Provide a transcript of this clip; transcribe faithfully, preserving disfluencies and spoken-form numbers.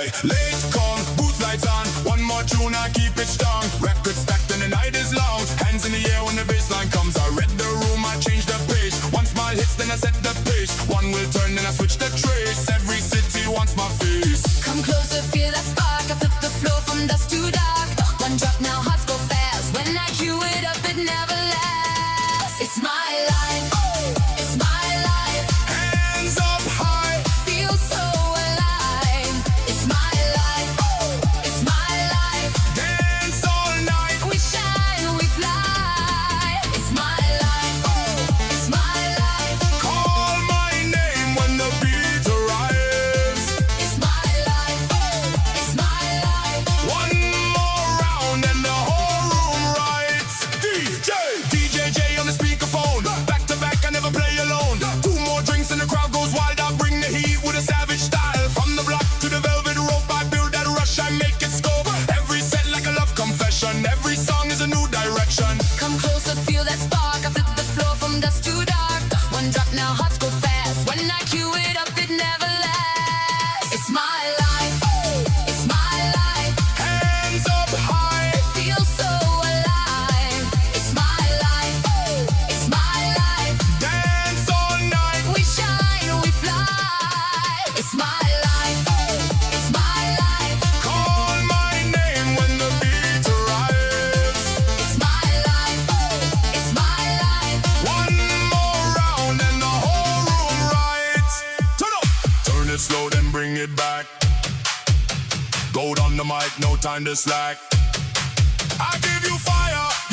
Hey, late call, booth lights on. One more tune, I keep it strong. Record stacked and the night is long. Hands in the air when the bassline comes. I read the room, I change the pace. One smile hits, then I set the pace. One will turn, then I switch the trace. Every city wants my face. Come closer, feel that spark. I flip the floor from dusk to dark. One drop now, hearts go fast. When I cue it up, it never lasts. It's my life. It's my life. Hands up high. Feel so alive. It's my life. It's my life. Dance all night. We shine, we fly. It's my life. It's my life. Call my name when the beat arrives. It's my life. It's my life. One more round and the whole room writes. D J, D J J on the speakerphone. Back to back, I never play alone. Two more drinks and the crowd goes wild. I bring the heat with a savage style. From the block to the velvet rope, I build that rush, I make it scope. Every set like a love confession. Every song is a new direction. Come closer, feel that spark. I flip the floor from dusk to dark. One drop now, hearts go fast. When I cue it up, it never lasts. It's my life. It's my life. Hands up high. Feel so alive. It's my life. It's my life. Dance all night. We shine, we fly. It's my life. It's my life. Call my name when the beat arrives. It's my life. It's my life. One more round and the whole room writes. Turn up. Turn it slow, then bring it back. Go on the mic, no time to slack. I give you fire.